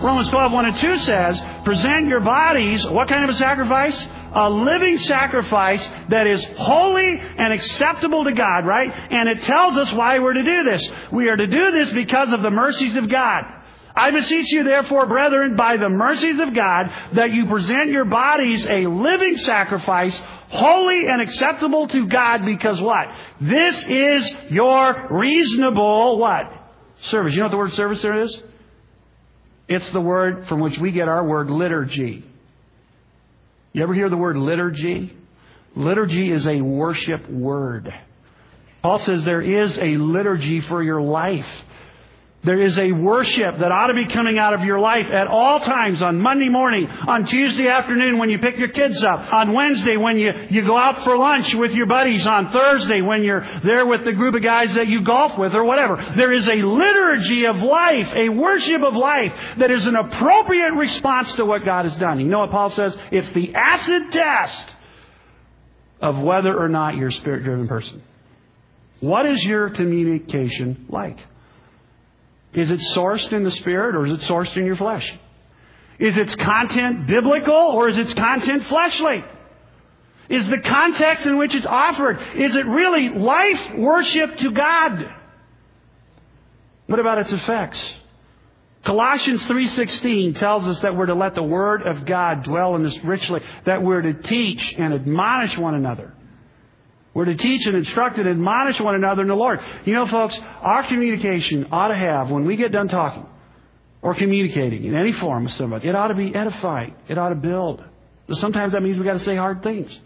Romans 12:1 and 2 says, present your bodies, what kind of a sacrifice? A living sacrifice that is holy and acceptable to God, right? And it tells us why we're to do this. We are to do this because of the mercies of God. I beseech you, therefore, brethren, by the mercies of God, that you present your bodies a living sacrifice, holy and acceptable to God, because what? This is your reasonable, what? Service. You know what the word service there is? It's the word from which we get our word liturgy. You ever hear the word liturgy? Liturgy is a worship word. Paul says there is a liturgy for your life. There is a worship that ought to be coming out of your life at all times, on Monday morning, on Tuesday afternoon when you pick your kids up, on Wednesday when you go out for lunch with your buddies, on Thursday when you're there with the group of guys that you golf with or whatever. There is a liturgy of life, a worship of life that is an appropriate response to what God has done. You know what Paul says? It's the acid test of whether or not you're a Spirit-driven person. What is your communication like? Is it sourced in the Spirit or is it sourced in your flesh? Is its content biblical or is its content fleshly? Is the context in which it's offered, is it really life worship to God? What about its effects? Colossians 3:16 tells us that we're to let the Word of God dwell in us richly, that we're to teach and admonish one another. We're to teach and instruct and admonish one another in the Lord. You know, folks, our communication ought to have, when we get done talking or communicating in any form with somebody, it ought to be edifying. It ought to build. Sometimes that means we've got to say hard things.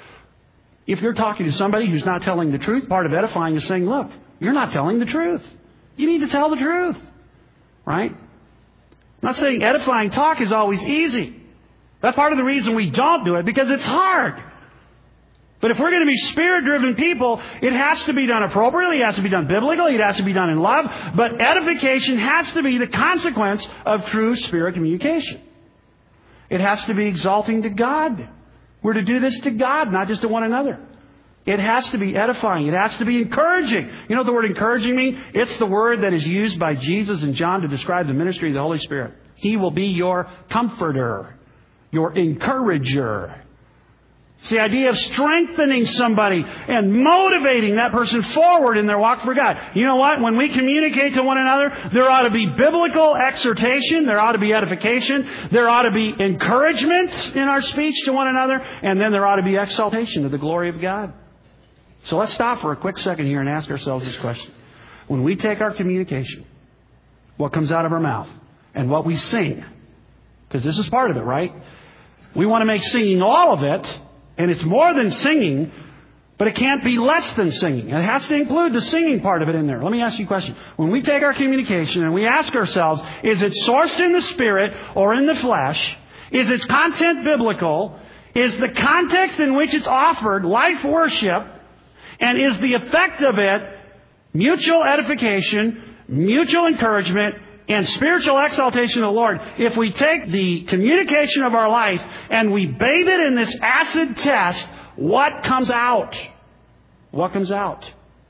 If you're talking to somebody who's not telling the truth, part of edifying is saying, look, you're not telling the truth. You need to tell the truth. Right? I'm not saying edifying talk is always easy. That's part of the reason we don't do it, because it's hard. But if we're going to be Spirit-driven people, it has to be done appropriately. It has to be done biblically. It has to be done in love. But edification has to be the consequence of true Spirit communication. It has to be exalting to God. We're to do this to God, not just to one another. It has to be edifying. It has to be encouraging. You know what the word encouraging means? It's the word that is used by Jesus and John to describe the ministry of the Holy Spirit. He will be your comforter, your encourager. It's the idea of strengthening somebody and motivating that person forward in their walk for God. You know what? When we communicate to one another, there ought to be biblical exhortation. There ought to be edification. There ought to be encouragement in our speech to one another. And then there ought to be exaltation of the glory of God. So let's stop for a quick second here and ask ourselves this question. When we take our communication, what comes out of our mouth, and what we sing, because this is part of it, right? We want to make singing all of it. And it's more than singing, but it can't be less than singing. It has to include the singing part of it in there. Let me ask you a question. When we take our communication and we ask ourselves, is it sourced in the Spirit or in the flesh? Is its content biblical? Is the context in which it's offered life worship? And is the effect of it mutual edification, mutual encouragement, and spiritual exaltation of the Lord? If we take the communication of our life and we bathe it in this acid test, what comes out? What comes out?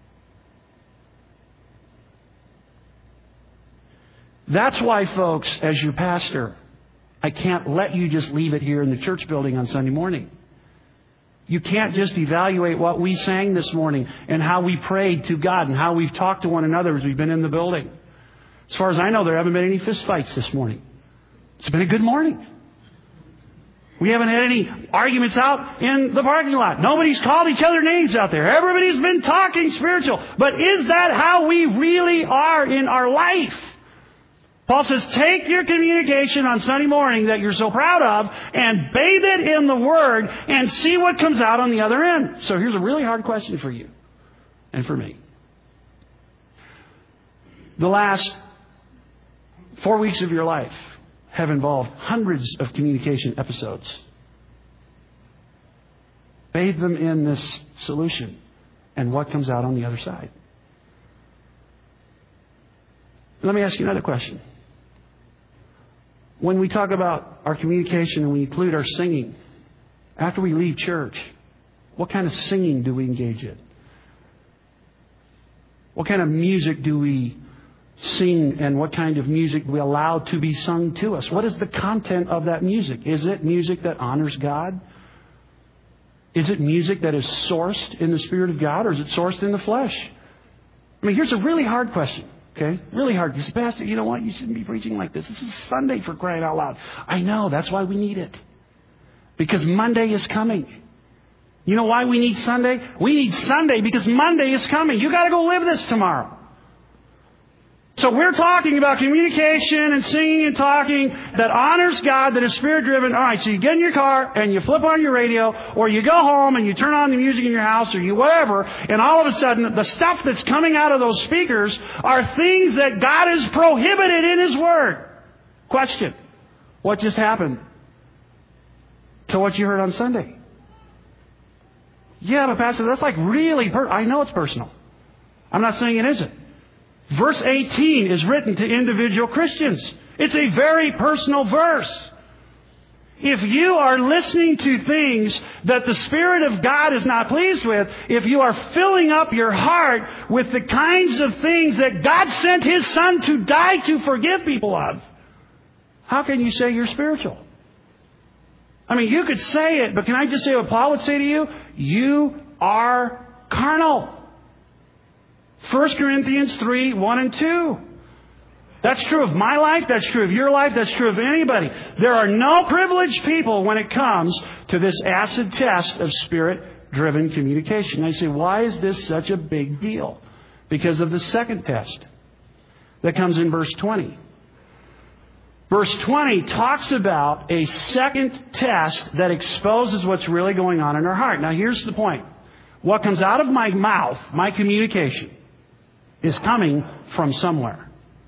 That's why, folks, as your pastor, I can't let you just leave it here in the church building on Sunday morning. You can't just evaluate what we sang this morning and how we prayed to God and how we've talked to one another as we've been in the building. As far as I know, there haven't been any fist fights this morning. It's been a good morning. We haven't had any arguments out in the parking lot. Nobody's called each other names out there. Everybody's been talking spiritual. But is that how we really are in our life? Paul says, take your communication on Sunday morning that you're so proud of and bathe it in the Word and see what comes out on the other end. So here's a really hard question for you and for me. The last 4 weeks of your life have involved hundreds of communication episodes. Bathe them in this solution, and what comes out on the other side? Let me ask you another question. When we talk about our communication and we include our singing, after we leave church, what kind of singing do we engage in? What kind of music do we sing and what kind of music we allow to be sung to us. What is the content of that music? Is it music that honors God? Is it music that is sourced in the Spirit of God, or is it sourced in the flesh? I mean, here's a really hard question. Okay? Really hard. You say, Pastor, you know what? You shouldn't be preaching like this. This is Sunday, for crying out loud. I know. That's why we need it. Because Monday is coming. You know why we need Sunday? We need Sunday because Monday is coming. You got to go live this tomorrow. So we're talking about communication and singing and talking that honors God, that is Spirit-driven. All right, so you get in your car and you flip on your radio, or you go home and you turn on the music in your house, or you whatever, and all of a sudden the stuff that's coming out of those speakers are things that God has prohibited in His Word. Question: what just happened to what you heard on Sunday? Yeah, but Pastor, that's like really I know it's personal. I'm not saying it isn't. Verse 18 is written to individual Christians. It's a very personal verse. If you are listening to things that the Spirit of God is not pleased with, if you are filling up your heart with the kinds of things that God sent His Son to die to forgive people of, how can you say you're spiritual? I mean, you could say it, but can I just say what Paul would say to you? You are carnal. 1 Corinthians 3, 1 and 2. That's true of my life. That's true of your life. That's true of anybody. There are no privileged people when it comes to this acid test of Spirit-driven communication. I say, why is this such a big deal? Because of the second test that comes in verse 20. Verse 20 talks about a second test that exposes what's really going on in our heart. Now, here's the point. What comes out of my mouth, my communication, is coming from somewhere.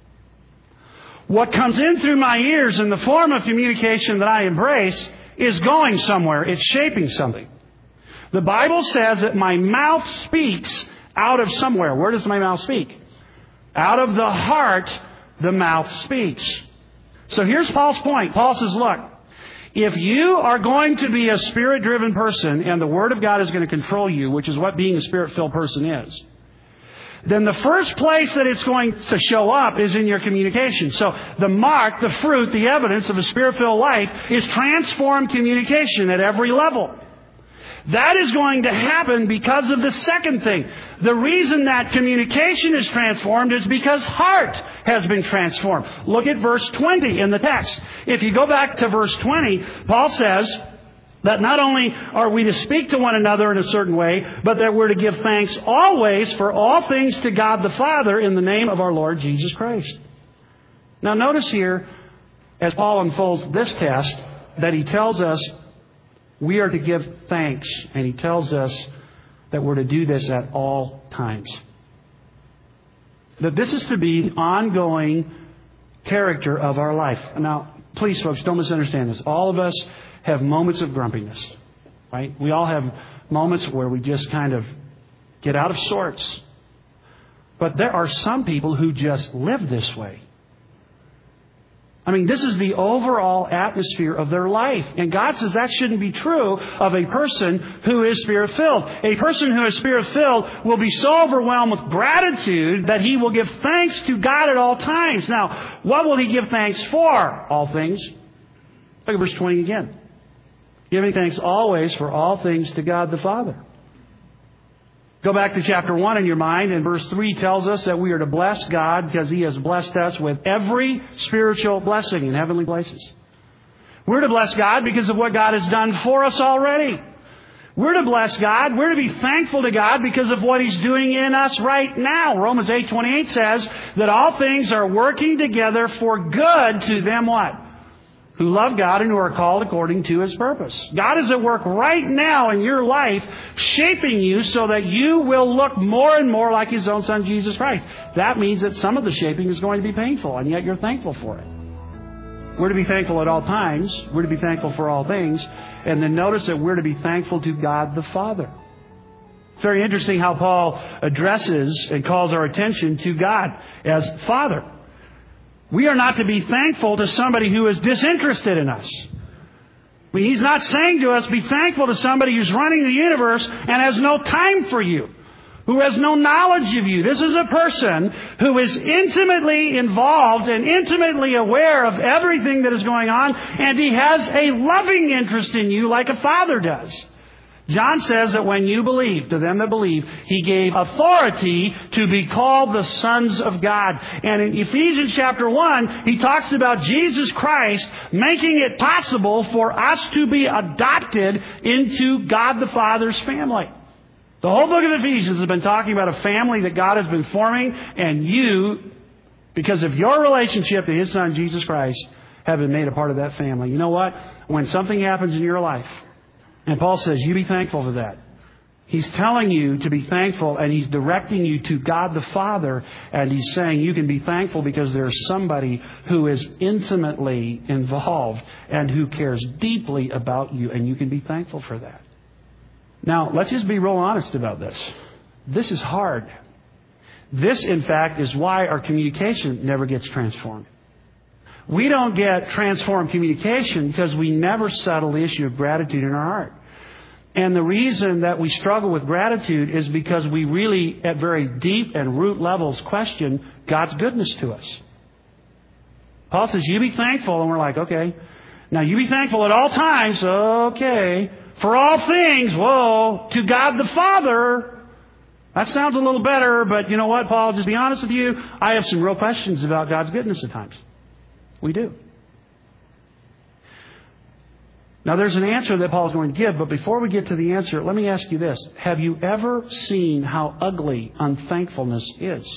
What comes in through my ears in the form of communication that I embrace is going somewhere. It's shaping something. The Bible says that my mouth speaks out of somewhere. Where does my mouth speak? Out of the heart, the mouth speaks. So here's Paul's point. Paul says, look, if you are going to be a Spirit-driven person and the Word of God is going to control you, which is what being a Spirit-filled person is, then the first place that it's going to show up is in your communication. So the mark, the fruit, the evidence of a Spirit-filled life is transformed communication at every level. That is going to happen because of the second thing. The reason that communication is transformed is because heart has been transformed. Look at verse 20 in the text. If you go back to verse 20, Paul says that not only are we to speak to one another in a certain way, but that we're to give thanks always for all things to God the Father in the name of our Lord Jesus Christ. Now notice here, as Paul unfolds this test, that he tells us we are to give thanks. And he tells us that we're to do this at all times. That this is to be the ongoing character of our life. Now, please, folks, don't misunderstand this. All of us have moments of grumpiness, right? We all have moments where we just kind of get out of sorts. But there are some people who just live this way. I mean, this is the overall atmosphere of their life. And God says that shouldn't be true of a person who is Spirit-filled. A person who is Spirit-filled will be so overwhelmed with gratitude that he will give thanks to God at all times. Now, what will he give thanks for? All things. Look at verse 20 again. Giving thanks always for all things to God the Father. Go back to chapter 1 in your mind, and verse 3 tells us that we are to bless God because He has blessed us with every spiritual blessing in heavenly places. We're to bless God because of what God has done for us already. We're to bless God. We're to be thankful to God because of what He's doing in us right now. Romans 8:28 says that all things are working together for good to them what? Who love God and who are called according to His purpose. God is at work right now in your life, shaping you so that you will look more and more like His own Son, Jesus Christ. That means that some of the shaping is going to be painful, and yet you're thankful for it. We're to be thankful at all times. We're to be thankful for all things. And then notice that we're to be thankful to God the Father. It's very interesting how Paul addresses and calls our attention to God as Father. We are not to be thankful to somebody who is disinterested in us. I mean, he's not saying to us, be thankful to somebody who's running the universe and has no time for you, who has no knowledge of you. This is a person who is intimately involved and intimately aware of everything that is going on, and he has a loving interest in you like a father does. John says that when you believe, to them that believe, He gave authority to be called the sons of God. And in Ephesians chapter 1, he talks about Jesus Christ making it possible for us to be adopted into God the Father's family. The whole book of Ephesians has been talking about a family that God has been forming, and you, because of your relationship to His Son, Jesus Christ, have been made a part of that family. You know what? When something happens in your life, and Paul says, you be thankful for that. He's telling you to be thankful, and He's directing you to God the Father, and He's saying you can be thankful because there's somebody who is intimately involved and who cares deeply about you, and you can be thankful for that. Now, let's just be real honest about this. This is hard. This, in fact, is why our communication never gets transformed. We don't get transformed communication because we never settle the issue of gratitude in our heart. And the reason that we struggle with gratitude is because we really, at very deep and root levels, question God's goodness to us. Paul says, you be thankful. And we're like, okay. Now, you be thankful at all times. Okay. For all things, whoa, to God the Father. That sounds a little better, but you know what, Paul? Just be honest with you. I have some real questions about God's goodness at times. We do. Now, there's an answer that Paul's going to give, but before we get to the answer, let me ask you this. Have you ever seen how ugly unthankfulness is?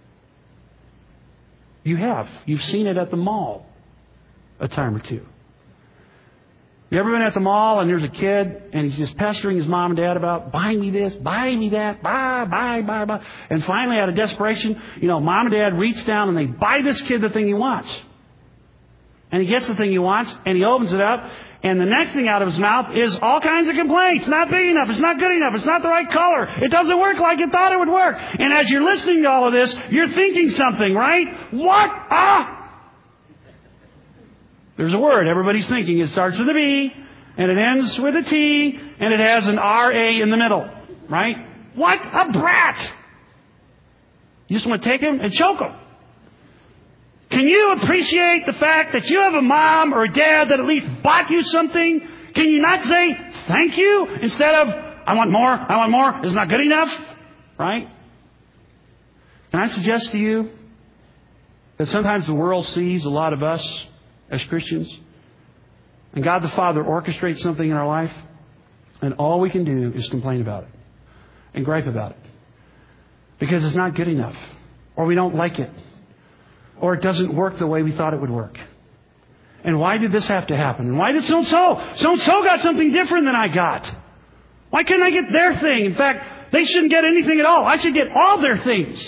You have. You've seen it at the mall a time or two. You ever been at the mall and there's a kid and he's just pestering his mom and dad about, buy me this, buy me that, buy. And finally, out of desperation, mom and dad reach down and they buy this kid the thing he wants. And he gets the thing he wants, and he opens it up, and the next thing out of his mouth is all kinds of complaints. Not big enough. It's not good enough. It's not the right color. It doesn't work like you thought it would work. And as you're listening to all of this, you're thinking something, right? What? There's a word everybody's thinking. It starts with a B, and it ends with a T, and it has an R-A in the middle, right? What a brat! You just want to take him and choke him. Can you appreciate the fact that you have a mom or a dad that at least bought you something? Can you not say thank you instead of I want more, it's not good enough? Right? Can I suggest to you that sometimes the world sees a lot of us as Christians, and God the Father orchestrates something in our life, and all we can do is complain about it and gripe about it because it's not good enough, or we don't like it, or it doesn't work the way we thought it would work. And why did this have to happen? And why did so-and-so? So-and-so got something different than I got. Why couldn't I get their thing? In fact, they shouldn't get anything at all. I should get all their things.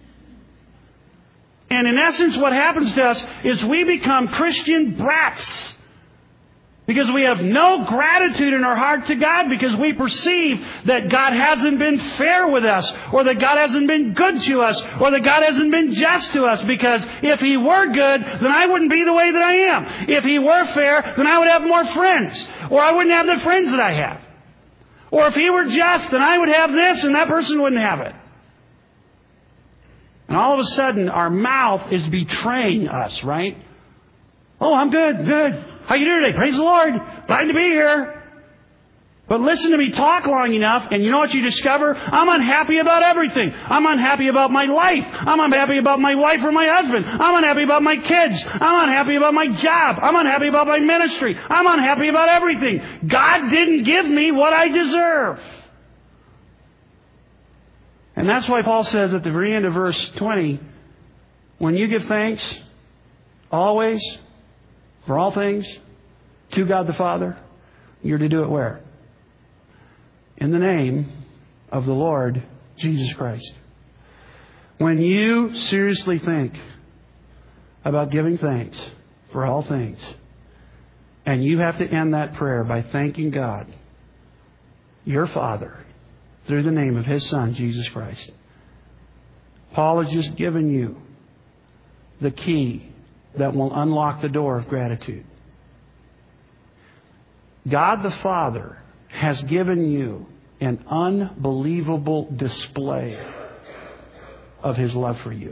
And in essence, what happens to us is we become Christian brats. Because we have no gratitude in our heart to God, because we perceive that God hasn't been fair with us, or that God hasn't been good to us, or that God hasn't been just to us. Because if He were good, then I wouldn't be the way that I am. If He were fair, then I would have more friends, or I wouldn't have the friends that I have. Or if He were just, then I would have this and that person wouldn't have it. And all of a sudden, our mouth is betraying us, right? Oh, I'm good. How you doing today? Praise the Lord. Glad to be here. But listen to me talk long enough, and you know what you discover? I'm unhappy about everything. I'm unhappy about my life. I'm unhappy about my wife or my husband. I'm unhappy about my kids. I'm unhappy about my job. I'm unhappy about my ministry. I'm unhappy about everything. God didn't give me what I deserve. And that's why Paul says at the very end of verse 20, when you give thanks, always, for all things, to God the Father, you're to do it where? In the name of the Lord Jesus Christ. When you seriously think about giving thanks for all things, and you have to end that prayer by thanking God, your Father, through the name of His Son, Jesus Christ, Paul has just given you the key that will unlock the door of gratitude. God the Father has given you an unbelievable display of His love for you.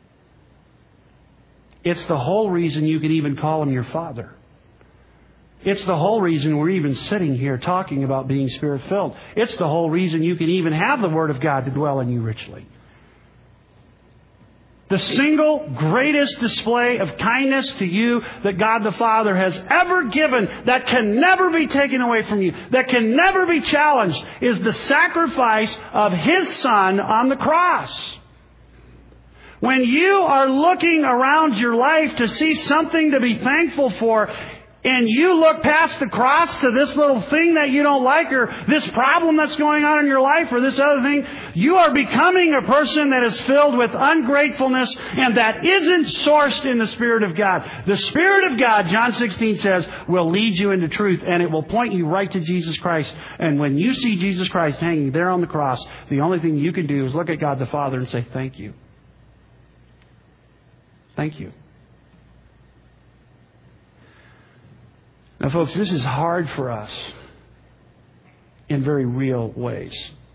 It's the whole reason you can even call Him your Father. It's the whole reason we're even sitting here talking about being Spirit-filled. It's the whole reason you can even have the Word of God to dwell in you richly. The single greatest display of kindness to you that God the Father has ever given, that can never be taken away from you, that can never be challenged, is the sacrifice of His Son on the cross. When you are looking around your life to see something to be thankful for, and you look past the cross to this little thing that you don't like, or this problem that's going on in your life, or this other thing, you are becoming a person that is filled with ungratefulness, and that isn't sourced in the Spirit of God. The Spirit of God, John 16 says, will lead you into truth, and it will point you right to Jesus Christ. And when you see Jesus Christ hanging there on the cross, the only thing you can do is look at God the Father and say, thank you. Thank you. Now, folks, this is hard for us in very real ways.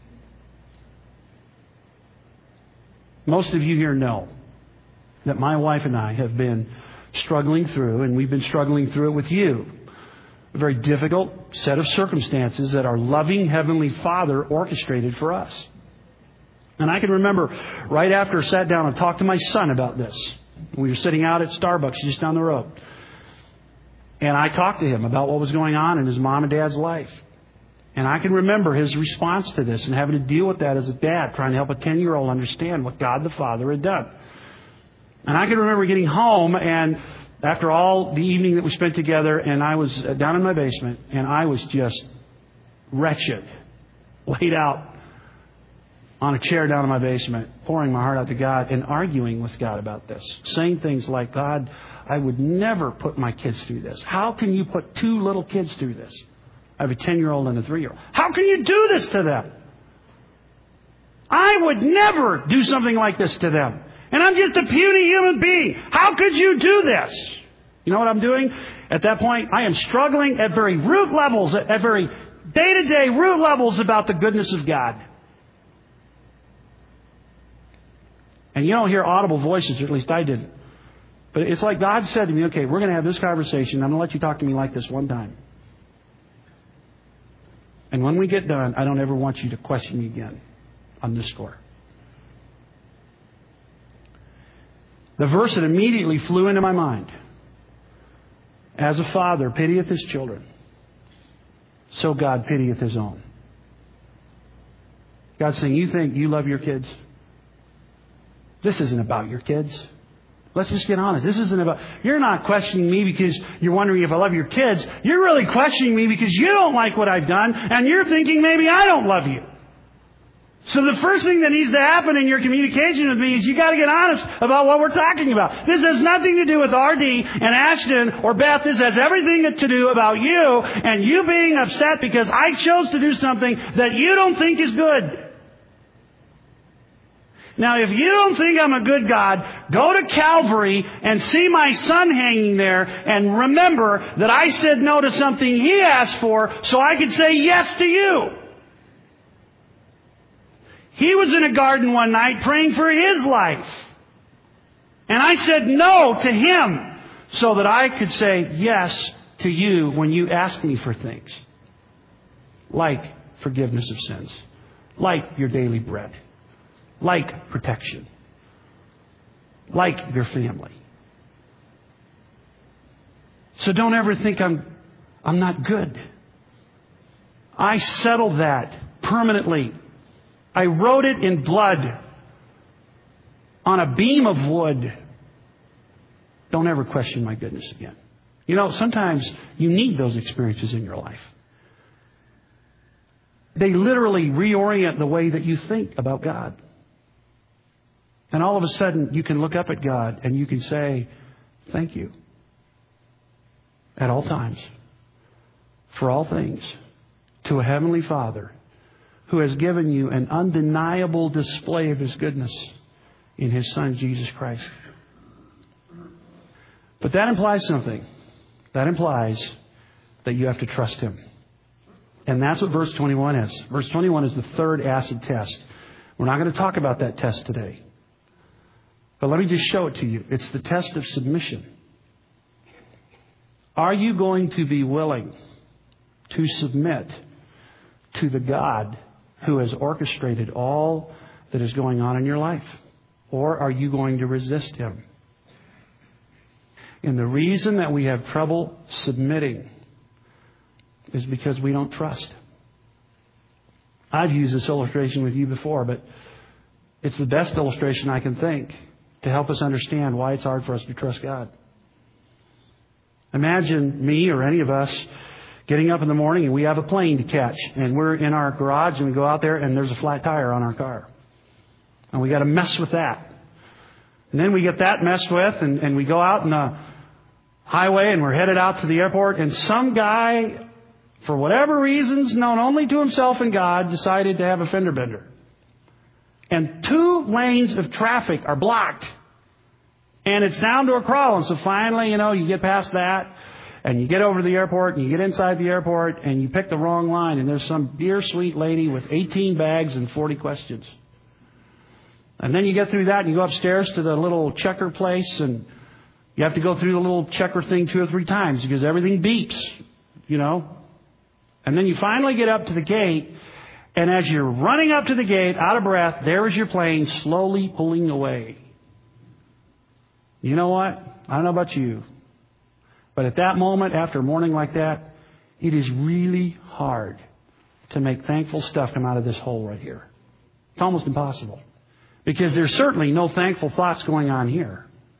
Most of you here know that my wife and I have been struggling through, and we've been struggling through it with you, a very difficult set of circumstances that our loving Heavenly Father orchestrated for us. And I can remember right after I sat down and talked to my son about this. We were sitting out at Starbucks just down the road. And I talked to him about what was going on in his mom and dad's life. And I can remember his response to this and having to deal with that as a dad, trying to help a 10-year-old understand what God the Father had done. And I can remember getting home, and after all the evening that we spent together, and I was down in my basement, and I was just wretched, laid out on a chair down in my basement, pouring my heart out to God and arguing with God about this. Saying things like, God, I would never put my kids through this. How can you put two little kids through this? I have a 10-year-old and a 3-year-old. How can you do this to them? I would never do something like this to them. And I'm just a puny human being. How could you do this? You know what I'm doing? At that point, I am struggling at very root levels, at very day-to-day root levels about the goodness of God. And you don't hear audible voices, or at least I didn't. But it's like God said to me, okay, we're going to have this conversation. I'm going to let you talk to me like this one time. And when we get done, I don't ever want you to question me again on this score. The verse that immediately flew into my mind. As a father pitieth his children, so God pitieth His own. God's saying, you think you love your kids? This isn't about your kids. Let's just get honest. This isn't about... You're not questioning me because you're wondering if I love your kids. You're really questioning me because you don't like what I've done, and you're thinking maybe I don't love you. So the first thing that needs to happen in your communication with me is you got to get honest about what we're talking about. This has nothing to do with RD and Ashton or Beth. This has everything to do about you and you being upset because I chose to do something that you don't think is good. Now, if you don't think I'm a good God, go to Calvary and see my son hanging there and remember that I said no to something He asked for so I could say yes to you. He was in a garden one night praying for his life. And I said no to him so that I could say yes to you when you ask me for things. Like forgiveness of sins. Like your daily bread. Like protection. Like your family. So don't ever think I'm not good. I settled that permanently. I wrote it in blood on a beam of wood. Don't ever question my goodness again. You know, sometimes you need those experiences in your life. They literally reorient the way that you think about God. And all of a sudden, you can look up at God and you can say, thank you. At all times. For all things. To a Heavenly Father who has given you an undeniable display of His goodness in His Son, Jesus Christ. But that implies something. That implies that you have to trust Him. And that's what verse 21 is. Verse 21 is the third acid test. We're not going to talk about that test today. But let me just show it to you. It's the test of submission. Are you going to be willing to submit to the God who has orchestrated all that is going on in your life? Or are you going to resist Him? And the reason that we have trouble submitting is because we don't trust. I've used this illustration with you before, but it's the best illustration I can think to help us understand why it's hard for us to trust God. Imagine me or any of us getting up in the morning and we have a plane to catch, and we're in our garage and we go out there and there's a flat tire on our car. And we got to mess with that. And then we get that messed with and we go out in the highway and we're headed out to the airport, and some guy, for whatever reasons known only to himself and God, decided to have a fender bender. And 2 lanes of traffic are blocked. And it's down to a crawl. And so finally, you get past that and you get over to the airport and you get inside the airport and you pick the wrong line. And there's some dear sweet lady with 18 bags and 40 questions. And then you get through that and you go upstairs to the little checker place, and you have to go through the little checker thing 2 or 3 times because everything beeps, And then you finally get up to the gate, and as you're running up to the gate, out of breath, there is your plane slowly pulling away. You know what? I don't know about you, but at that moment, after a morning like that, it is really hard to make thankful stuff come out of this hole right here. It's almost impossible, because there's certainly no thankful thoughts going on here.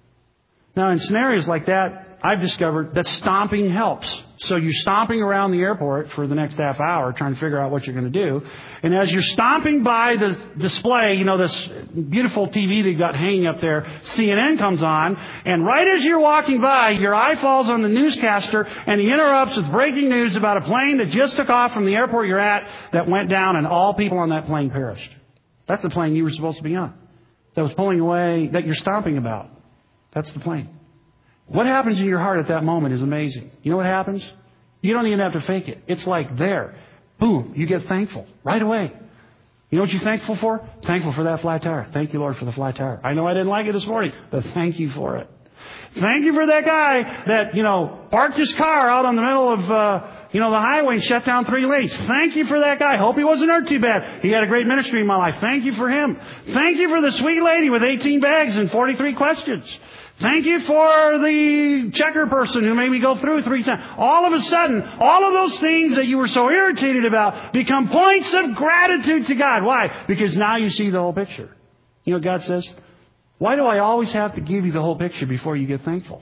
Now, in scenarios like that, I've discovered that stomping helps. So you're stomping around the airport for the next half hour trying to figure out what you're going to do. And as you're stomping by the display, this beautiful TV that you got hanging up there, CNN comes on. And right as you're walking by, your eye falls on the newscaster, and he interrupts with breaking news about a plane that just took off from the airport you're at that went down, and all people on that plane perished. That's the plane you were supposed to be on, that was pulling away, that you're stomping about. That's the plane. What happens in your heart at that moment is amazing. You know what happens? You don't even have to fake it. It's like there. Boom. You get thankful right away. You know what you're thankful for? Thankful for that flat tire. Thank you, Lord, for the flat tire. I know I didn't like it this morning, but thank you for it. Thank you for that guy that, parked his car out on the middle of, the highway and shut down 3 lanes. Thank you for that guy. Hope he wasn't hurt too bad. He had a great ministry in my life. Thank you for him. Thank you for the sweet lady with 18 bags and 43 questions. Thank you for the checker person who made me go through 3 times. All of a sudden, all of those things that you were so irritated about become points of gratitude to God. Why? Because now you see the whole picture. God says, why do I always have to give you the whole picture before you get thankful?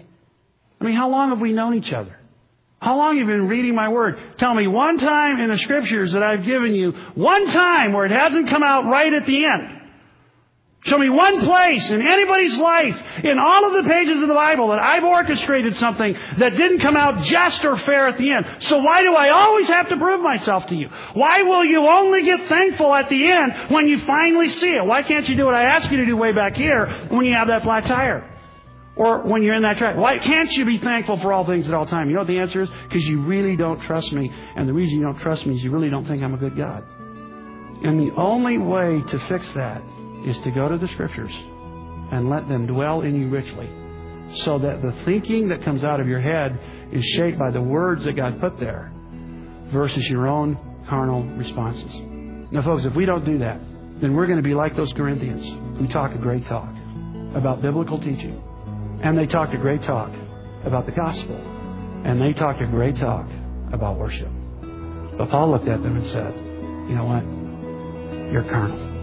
I mean, how long have we known each other? How long have you been reading my word? Tell me one time in the scriptures that I've given you, one time where it hasn't come out right at the end. Show me one place in anybody's life, in all of the pages of the Bible, that I've orchestrated something that didn't come out just or fair at the end. So why do I always have to prove myself to you? Why will you only get thankful at the end when you finally see it? Why can't you do what I asked you to do way back here when you have that flat tire? Or when you're in that track? Why can't you be thankful for all things at all time? You know what the answer is? Because you really don't trust me. And the reason you don't trust me is you really don't think I'm a good God. And the only way to fix that is to go to the Scriptures and let them dwell in you richly, so that the thinking that comes out of your head is shaped by the words that God put there versus your own carnal responses. Now, folks, if we don't do that, then we're going to be like those Corinthians who talk a great talk about biblical teaching, and they talked a great talk about the gospel, and they talked a great talk about worship. But Paul looked at them and said, you know what? You're carnal.